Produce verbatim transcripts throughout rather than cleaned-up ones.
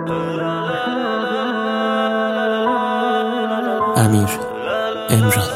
امیر عمران.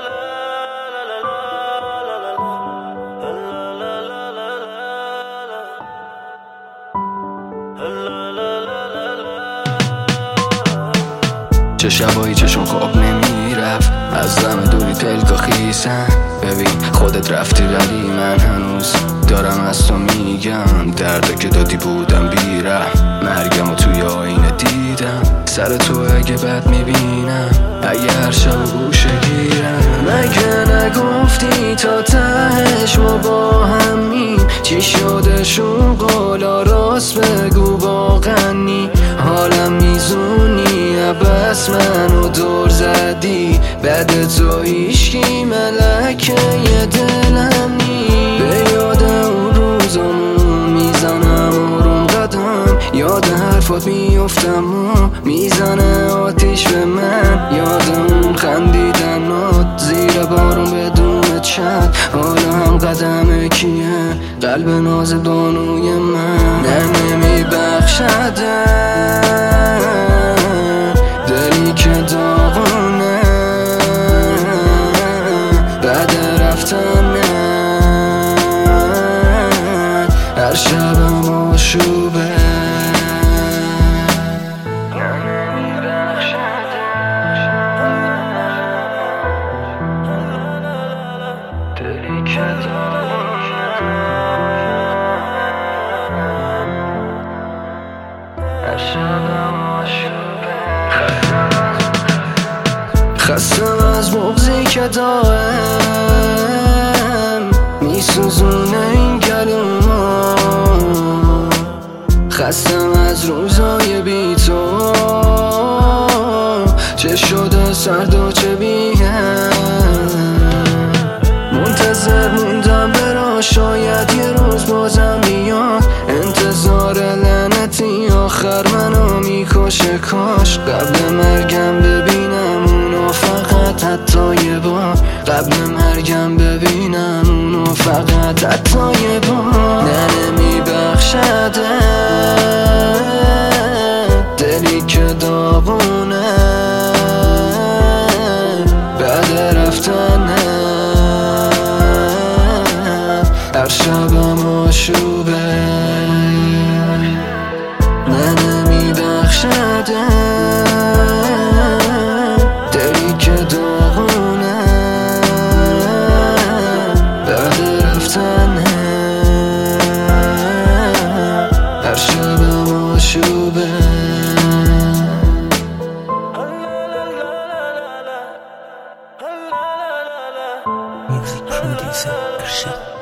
چه شبایی چشم خواب نمیرفت، از دم دوری پلکا خیسن. ببین خودت رفتی ولی من هنوز دارم از تو میگم. درده که دادی بودم بیرم، مرگم و توی آینه دیدم. سر تو اگه بد میبینم، اگه هر شب گوشه گیرم. مگه نگفتی تا تهش ما با همین؟ چی شده شون قولا راست بگو واقعا نی؟ حالم میزونی بس منو دور زدی، بعد تو هیشکی ملکه یه دلم نی. به یاد اون روزامون میزنم آروم قدم، یاد حرفات میفتم و میزنه آتیش به من. یاد اون خندیدنات زیر بارون بدون چند، حالا هم قدم کیه قلب ناز بانوی من. نمیبخشده دلی که داغونه بعد رفتنه، هر شبم آشوبه. دلی که داغونه هر شبم آشوبه. خستم از بغضی که دارم، میسوزونه این کلوما. خستم از روزای بی تو، چه شده سرد و چه بیم. منتظر موندم برا، شاید یه روز بازم بیاد. انتظار لعنتی آخر منو میکشه، کاش قبل مرگم ببینم اونو فقط حتی یه بار. قبل مرگم ببینم اونو فقط حتی یه بار. نه نمیبخشده دلی که داغونه بعد رفتنه، هر شبم آشوبه. نه نمیبخشده دلی که داغونه بعد رفتنه، هر شبم آشوبه. Music producer ارشد.